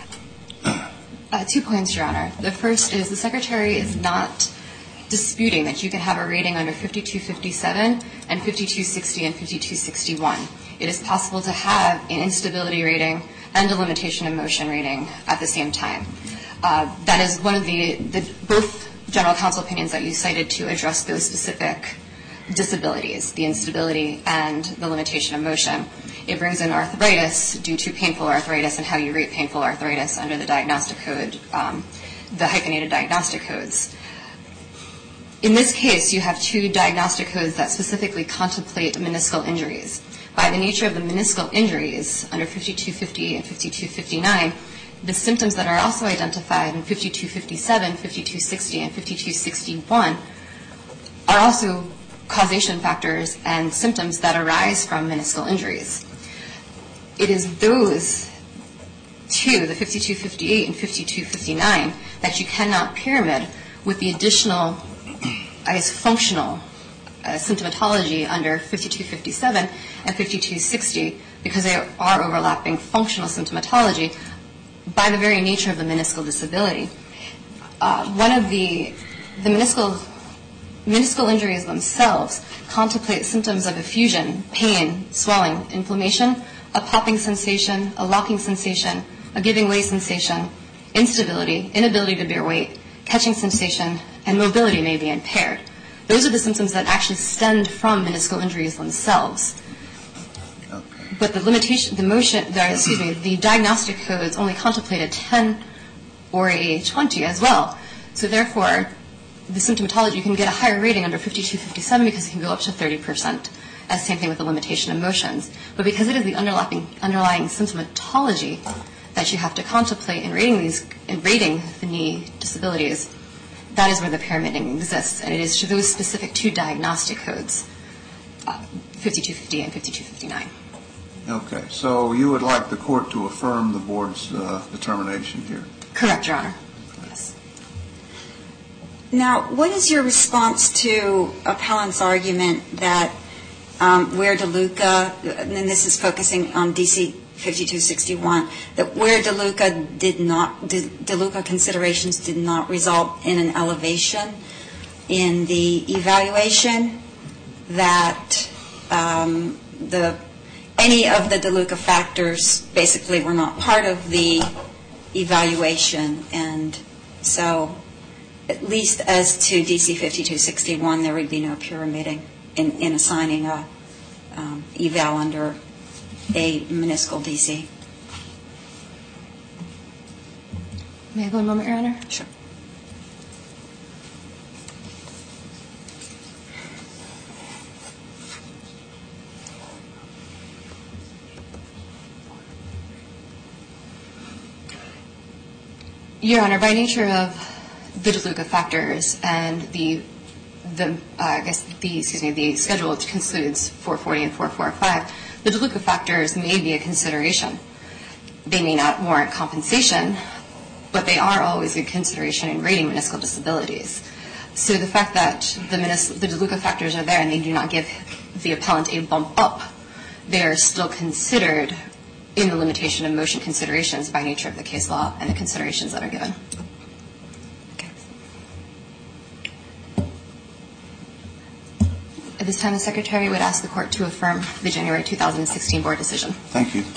2 points, Your Honor. The first is the Secretary is not disputing that you can have a rating under 5257 and 5260 and 5261. It is possible to have an instability rating and a limitation of motion rating at the same time. That is one of the both General Counsel opinions that you cited to address those specific disabilities, the instability and the limitation of motion. It brings in arthritis due to painful arthritis and how you rate painful arthritis under the diagnostic code, the hyphenated diagnostic codes. In this case, you have two diagnostic codes that specifically contemplate meniscal injuries. By the nature of the meniscal injuries under 5250 and 5259, the symptoms that are also identified in 5257, 5260, and 5261 are also causation factors and symptoms that arise from meniscal injuries. It is those two, the 5258 and 5259, that you cannot pyramid with the additional, functional symptomatology under 5257 and 5260 because they are overlapping functional symptomatology by the very nature of the meniscal disability. One of the meniscal injuries themselves contemplate symptoms of effusion, pain, swelling, inflammation, a popping sensation, a locking sensation, a giving way sensation, instability, inability to bear weight, catching sensation, and mobility may be impaired. Those are the symptoms that actually stem from meniscal injuries themselves. But the diagnostic codes only contemplate a 10 or a 20 as well. So therefore, the symptomatology, you can get a higher rating under 5257 because it can go up to 30%, as same thing with the limitation of motions. But because it is the underlying symptomatology that you have to contemplate in rating the knee disabilities, that is where the pyramiding exists, and it is to those specific two diagnostic codes, 5250 and 5259. Okay, so you would like the court to affirm the board's determination here? Correct, Your Honor. Yes. Now, what is your response to appellant's argument that where DeLuca, and this is focusing on DC 5261, that where DeLuca considerations did not result in an elevation in the evaluation, that any of the DeLuca factors basically were not part of the evaluation, and so at least as to DC 5261, there would be no pyramiding in assigning a eval under a meniscal DC. May I go a moment, Your Honor? Sure. Your Honor, by nature of the DeLuca factors and the schedule concludes 440 and 445, the DeLuca factors may be a consideration. They may not warrant compensation, but they are always a consideration in rating meniscal disabilities. So the fact that the DeLuca factors are there and they do not give the appellant a bump up, they are still considered in the limitation of motion considerations by nature of the case law and the considerations that are given. Okay. At this time, the Secretary would ask the Court to affirm the January 2016 Board decision. Thank you.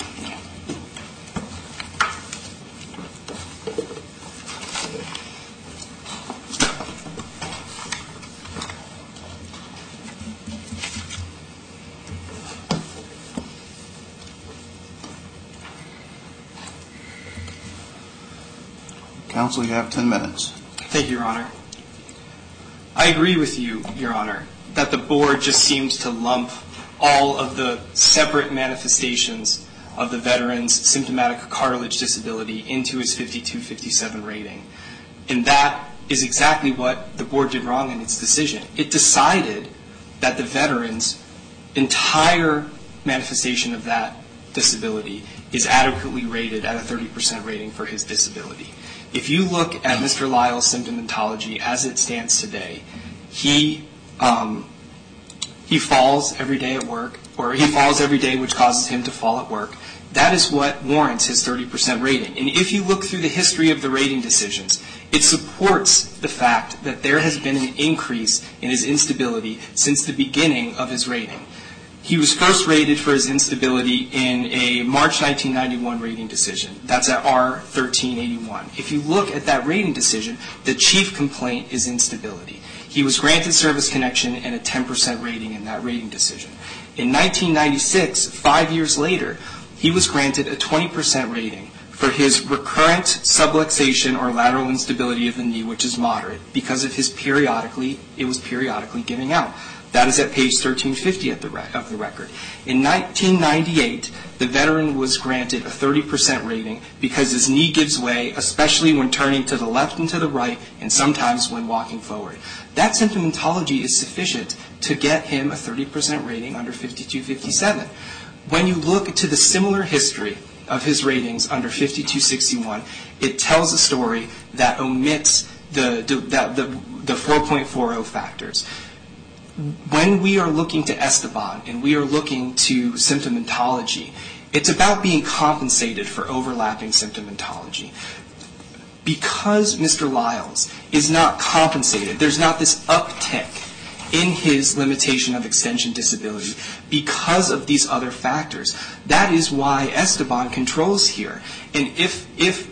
Counsel, you have 10 minutes. Thank you, Your Honor. I agree with you, Your Honor, that the Board just seems to lump all of the separate manifestations of the veteran's symptomatic cartilage disability into his 5257 rating. And that is exactly what the Board did wrong in its decision. It decided that the veteran's entire manifestation of that disability is adequately rated at a 30% rating for his disability. If you look at Mr. Lyle's symptomatology as it stands today, he falls every day at work, or he falls every day which causes him to fall at work. That is what warrants his 30% rating. And if you look through the history of the rating decisions, it supports the fact that there has been an increase in his instability since the beginning of his rating. He was first rated for his instability in a March 1991 rating decision. That's at R1381. If you look at that rating decision, the chief complaint is instability. He was granted service connection and a 10% rating in that rating decision. In 1996, 5 years later, he was granted a 20% rating for his recurrent subluxation or lateral instability of the knee, which is moderate, because of his periodically giving out. That is at page 1350 of the record. In 1998, the veteran was granted a 30% rating because his knee gives way, especially when turning to the left and to the right, and sometimes when walking forward. That symptomatology is sufficient to get him a 30% rating under 5257. When you look to the similar history of his ratings under 5261, it tells a story that omits the 4.40 factors. When we are looking to Esteban and we are looking to symptomatology, it's about being compensated for overlapping symptomatology. Because Mr. Lyles is not compensated, there's not this uptick in his limitation of extension disability because of these other factors. That is why Esteban controls here. And if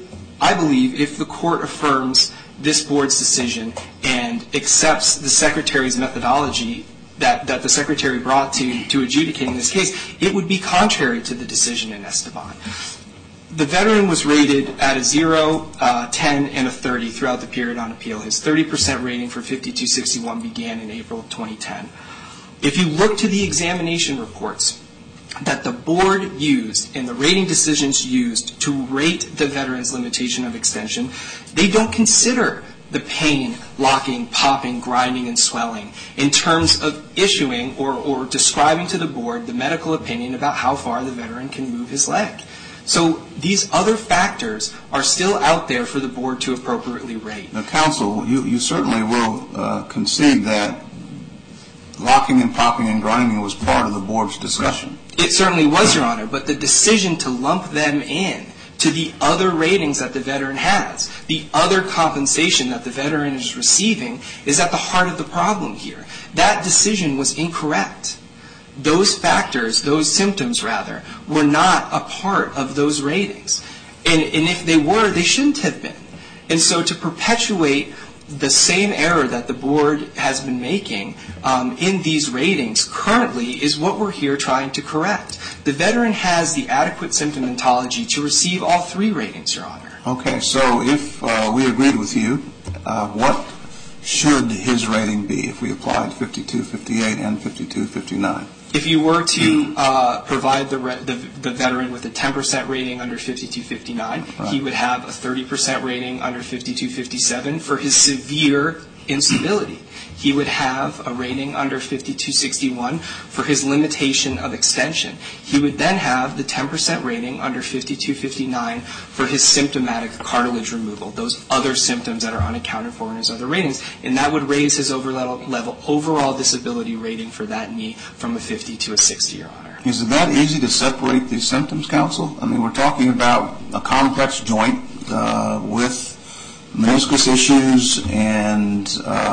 I believe if the court affirms this board's decision and accepts the Secretary's methodology that the Secretary brought to adjudicating this case, it would be contrary to the decision in Esteban. The veteran was rated at a 0, 10, and a 30 throughout the period on appeal. His 30% rating for 5261 began in April of 2010. If you look to the examination reports that the board used and the rating decisions used to rate the veteran's limitation of extension, they don't consider the pain, locking, popping, grinding, and swelling in terms of issuing or describing to the board the medical opinion about how far the veteran can move his leg. So these other factors are still out there for the board to appropriately rate. Now, counsel, you certainly will concede that locking and popping and grinding was part of the board's discussion. It certainly was, Your Honor, but the decision to lump them in to the other ratings that the veteran has, the other compensation that the veteran is receiving, is at the heart of the problem here. That decision was incorrect. Those factors, those symptoms rather, were not a part of those ratings. And if they were, they shouldn't have been. And so to perpetuate the same error that the board has been making in these ratings currently is what we're here trying to correct. The veteran has the adequate symptomatology to receive all three ratings, Your Honor. Okay, so if we agreed with you, what should his rating be if we applied 5258 and 5259? If you were to provide the veteran with a 10% rating under 5259, right, he would have a 30% rating under 5257 for his severe instability. He would have a rating under 5261 for his limitation of extension. He would then have the 10% rating under 5259 for his symptomatic cartilage removal, those other symptoms that are unaccounted for in his other ratings. And that would raise his overall disability rating for that knee from a 50 to a 60, Your Honor. Is it that easy to separate these symptoms, counsel? I mean, we're talking about a complex joint with meniscus issues, and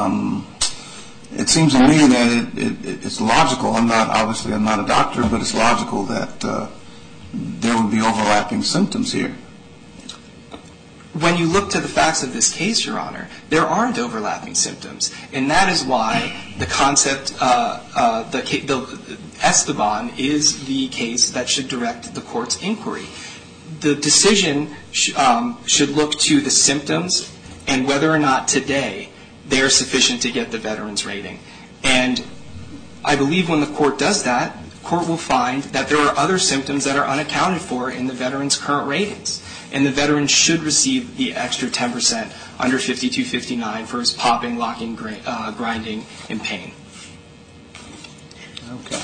it seems to me that it's logical. I'm not a doctor, but it's logical that there would be overlapping symptoms here. When you look to the facts of this case, Your Honor, there aren't overlapping symptoms, and that is why the concept, Esteban is the case that should direct the court's inquiry. The decision should look to the symptoms and whether or not today they are sufficient to get the veteran's rating. And I believe when the court does that, the court will find that there are other symptoms that are unaccounted for in the veteran's current ratings. And the veteran should receive the extra 10% under 5259 for his popping, locking, grinding, and pain. Okay.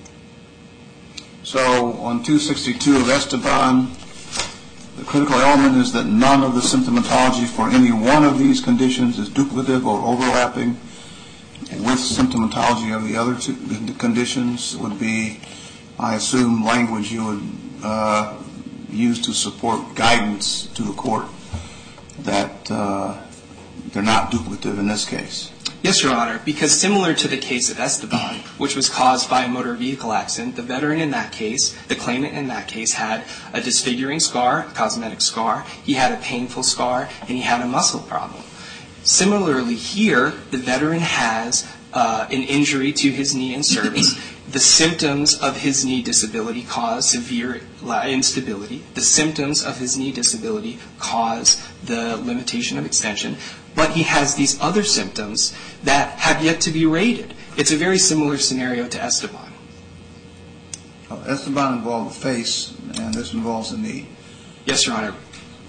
So on 262 of Esteban, the critical element is that none of the symptomatology for any one of these conditions is duplicative or overlapping with symptomatology of the other two conditions. Would be, I assume, language you would use to support guidance to the court that they're not duplicative in this case. Yes, Your Honor, because similar to the case of Esteban, which was caused by a motor vehicle accident, the veteran in that case, the claimant in that case, had a disfiguring scar, a cosmetic scar, he had a painful scar, and he had a muscle problem. Similarly here, the veteran has an injury to his knee and cervix. The symptoms of his knee disability cause severe instability. The symptoms of his knee disability cause the limitation of extension. But he has these other symptoms that have yet to be rated. It's a very similar scenario to Esteban. Esteban involved the face, and this involves the knee. Yes, Your Honor.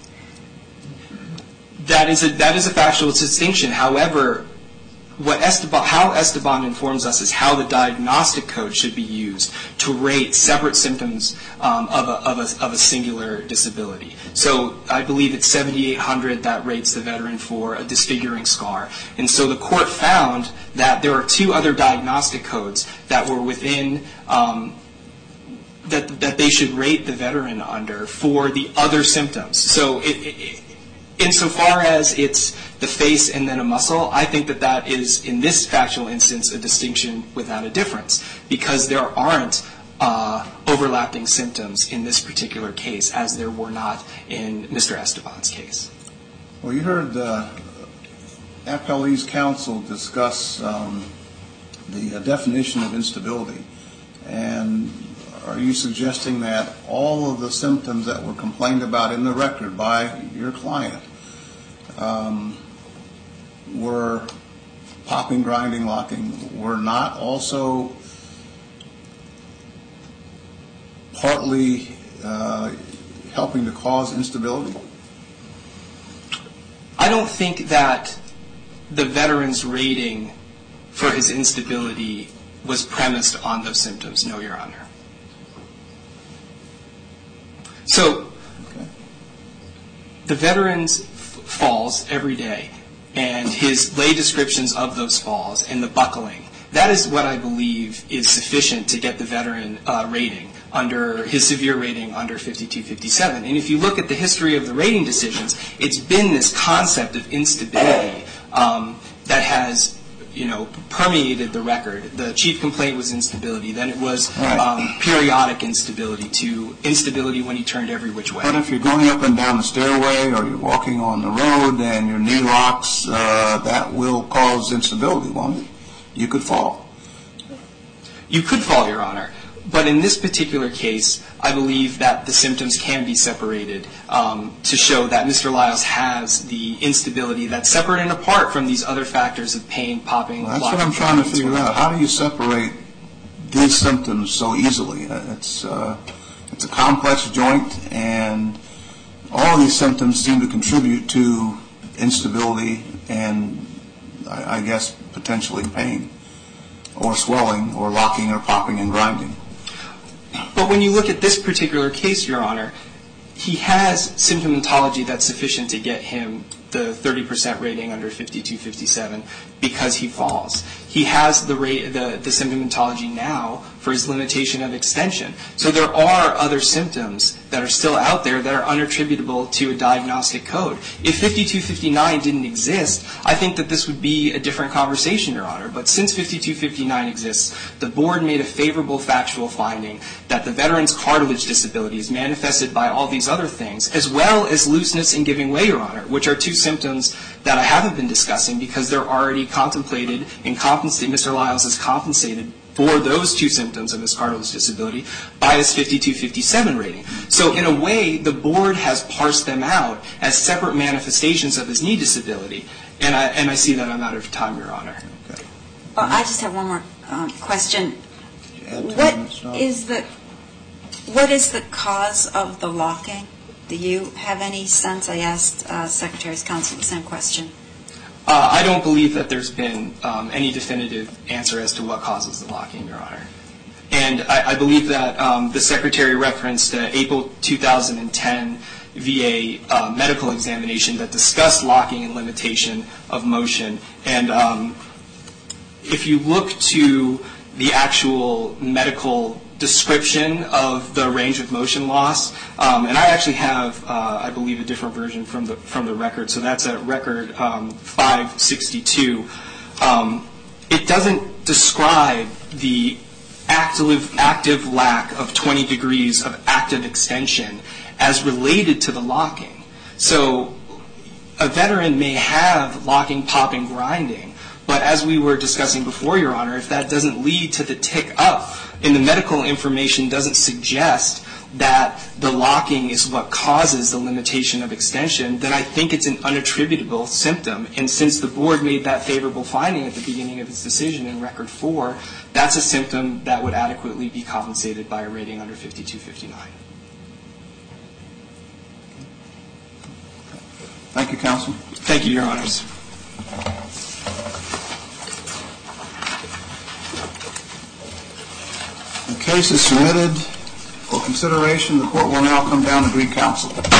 That is a factual distinction. However, how Esteban informs us is how the diagnostic code should be used to rate separate symptoms of a singular disability. So I believe it's 7,800 that rates the veteran for a disfiguring scar. And so the court found that there are two other diagnostic codes that were within that they should rate the veteran under for the other symptoms. So insofar as it's the face and then a muscle, I think that is, in this factual instance, a distinction without a difference, because there aren't overlapping symptoms in this particular case as there were not in Mr. Esteban's case. Well, you heard Appellee's counsel discuss the definition of instability. And are you suggesting that all of the symptoms that were complained about in the record by your client were popping, grinding, locking, were not also partly helping to cause instability? I don't think that the veteran's rating for his instability was premised on those symptoms, no, Your Honor. So, the veteran's falls every day, and his lay descriptions of those falls and the buckling, that is what I believe is sufficient to get the veteran rating under his severe rating under 5257. And if you look at the history of the rating decisions, it's been this concept of instability that has, permeated the record. The chief complaint was instability. Then it was periodic instability to instability when he turned every which way. But if you're going up and down the stairway or you're walking on the road and your knee locks, that will cause instability, won't it? You could fall. You could fall, Your Honor. But in this particular case, I believe that the symptoms can be separated to show that Mr. Lyles has the instability that's separate and apart from these other factors of pain, popping, That's what I'm trying to figure out. How do you separate these symptoms so easily? It's a complex joint, and all these symptoms seem to contribute to instability and, I guess, potentially pain or swelling or locking or popping and grinding. But when you look at this particular case, Your Honor, he has symptomatology that's sufficient to get him the 30% rating under 5257 because he falls. He has the symptomatology now for his limitation of extension. So there are other symptoms that are still out there that are unattributable to a diagnostic code. If 5259 didn't exist, I think that this would be a different conversation, Your Honor. But since 5259 exists, the board made a favorable factual finding that the veteran's cartilage disability is manifested by all these other things, as well as looseness and giving way, Your Honor, which are two symptoms that I haven't been discussing because they're already contemplated and compensated. Mr. Lyles is compensated for those two symptoms of his cartilage disability by his 5257 rating. So in a way, the board has parsed them out as separate manifestations of his knee disability. And I see that I'm out of time, Your Honor. Okay. Well, I just have one more question. What is the cause of the locking? Do you have any sense? I asked Secretary's counsel the same question. I don't believe that there's been any definitive answer as to what causes the locking, Your Honor. And I believe that the Secretary referenced April 2010 VA medical examination that discussed locking and limitation of motion. And if you look to the actual medical description of the range of motion loss, and I actually have, I believe, a different version from the record. So that's at record 562. It doesn't describe the active lack of 20 degrees of active extension as related to the locking. So a veteran may have locking, popping, grinding, but as we were discussing before, Your Honor, if that doesn't lead to the tick up and the medical information doesn't suggest that the locking is what causes the limitation of extension, then I think it's an unattributable symptom. And since the board made that favorable finding at the beginning of its decision in Record 4, that's a symptom that would adequately be compensated by a rating under 5259. Thank you, Counsel. Thank you, Your Honors. The case is submitted for consideration. The court will now come down to Greek counsel.